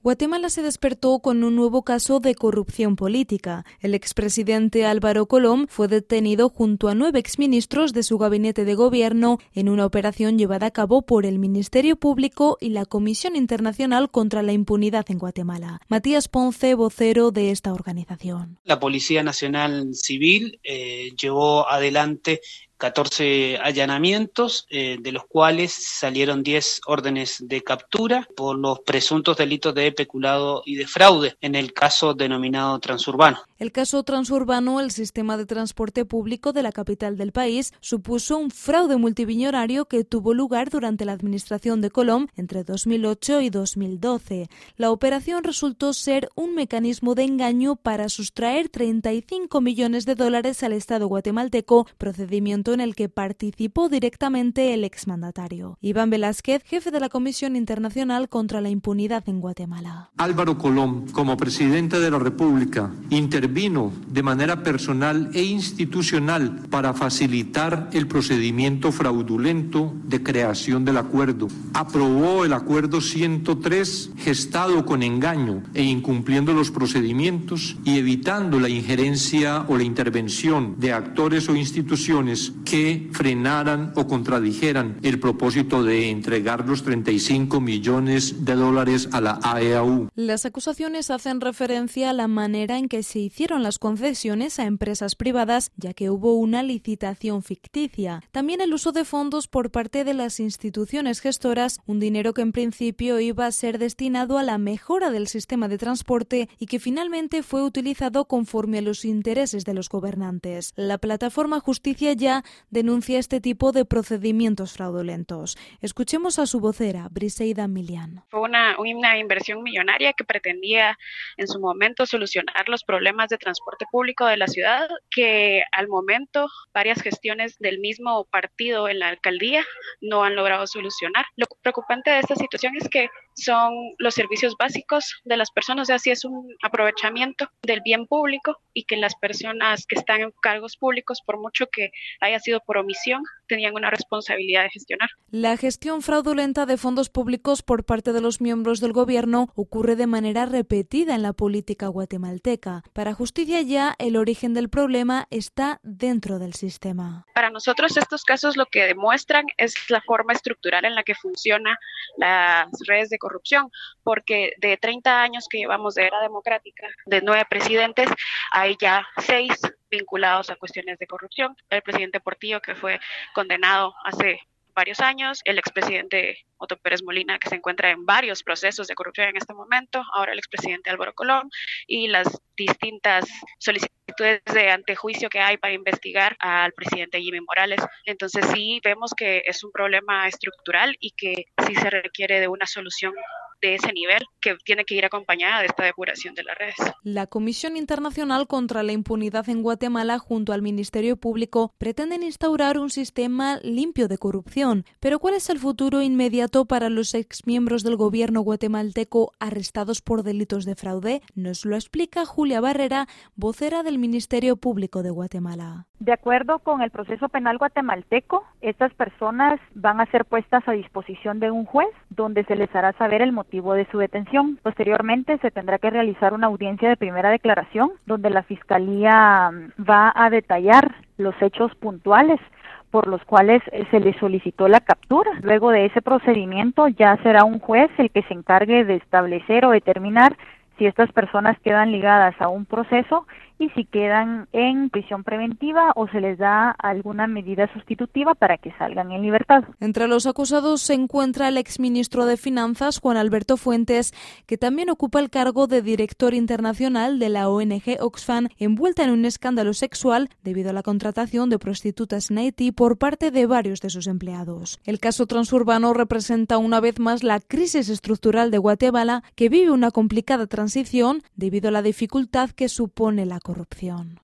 Guatemala se despertó con un nuevo caso de corrupción política. El expresidente Álvaro Colom fue detenido junto a 9 exministros de su gabinete de gobierno en una operación llevada a cabo por el Ministerio Público y la Comisión Internacional contra la Impunidad en Guatemala. Matías Ponce, vocero de esta organización. La Policía Nacional Civil llevó adelante 14 allanamientos, de los cuales salieron 10 órdenes de captura por los presuntos delitos de peculado y de fraude en el caso denominado transurbano. El caso transurbano, el sistema de transporte público de la capital del país, supuso un fraude multimillonario que tuvo lugar durante la administración de Colom entre 2008 y 2012. La operación resultó ser un mecanismo de engaño para sustraer $35 millones al Estado guatemalteco, procedimiento en el que participó directamente el exmandatario. Iván Velázquez, jefe de la Comisión Internacional contra la Impunidad en Guatemala. Álvaro Colom, como presidente de la República, intervino de manera personal e institucional para facilitar el procedimiento fraudulento de creación del acuerdo. Aprobó el acuerdo 103, gestado con engaño e incumpliendo los procedimientos y evitando la injerencia o la intervención de actores o instituciones que frenaran o contradijeran el propósito de entregar los $35 millones a la AEAU. Las acusaciones hacen referencia a la manera en que se hicieron las concesiones a empresas privadas, ya que hubo una licitación ficticia. También el uso de fondos por parte de las instituciones gestoras, un dinero que en principio iba a ser destinado a la mejora del sistema de transporte y que finalmente fue utilizado conforme a los intereses de los gobernantes. La plataforma Justicia Ya denuncia este tipo de procedimientos fraudulentos. Escuchemos a su vocera, Briseida Milian. Fue una inversión millonaria que pretendía en su momento solucionar los problemas de transporte público de la ciudad, que al momento varias gestiones del mismo partido en la alcaldía no han logrado solucionar. Lo preocupante de esta situación es que son los servicios básicos de las personas, o sea, sí es un aprovechamiento del bien público y que las personas que están en cargos públicos, por mucho que haya sido por omisión, tenían una responsabilidad de gestionar. La gestión fraudulenta de fondos públicos por parte de los miembros del gobierno ocurre de manera repetida en la política guatemalteca. Para Justicia Ya, el origen del problema está dentro del sistema. Para nosotros estos casos lo que demuestran es la forma estructural en la que funcionan las redes de corrupción, porque de 30 años que llevamos de era democrática, de 9 presidentes, hay ya 6 vinculados a cuestiones de corrupción. El presidente Portillo, que fue condenado hace varios años, el expresidente Otto Pérez Molina, que se encuentra en varios procesos de corrupción en este momento, ahora el expresidente Álvaro Colom, y las distintas solicitudes de antejuicio que hay para investigar al presidente Jimmy Morales. Entonces sí vemos que es un problema estructural y que sí se requiere de una solución de ese nivel que tiene que ir acompañada de esta depuración de las redes. La Comisión Internacional contra la Impunidad en Guatemala junto al Ministerio Público pretenden instaurar un sistema limpio de corrupción. Pero ¿cuál es el futuro inmediato para los exmiembros del gobierno guatemalteco arrestados por delitos de fraude? Nos lo explica Julia Barrera, vocera del Ministerio Público de Guatemala. De acuerdo con el proceso penal guatemalteco, estas personas van a ser puestas a disposición de un juez, donde se les hará saber el motivo de su detención. Posteriormente se tendrá que realizar una audiencia de primera declaración, donde la Fiscalía va a detallar los hechos puntuales por los cuales se le solicitó la captura. Luego de ese procedimiento ya será un juez el que se encargue de establecer o determinar si estas personas quedan ligadas a un proceso y si quedan en prisión preventiva o se les da alguna medida sustitutiva para que salgan en libertad. Entre los acusados se encuentra el exministro de Finanzas, Juan Alberto Fuentes, que también ocupa el cargo de director internacional de la ONG Oxfam, envuelta en un escándalo sexual debido a la contratación de prostitutas en Haití por parte de varios de sus empleados. El caso transurbano representa una vez más la crisis estructural de Guatemala, que vive una complicada transición debido a la dificultad que supone la corrupción.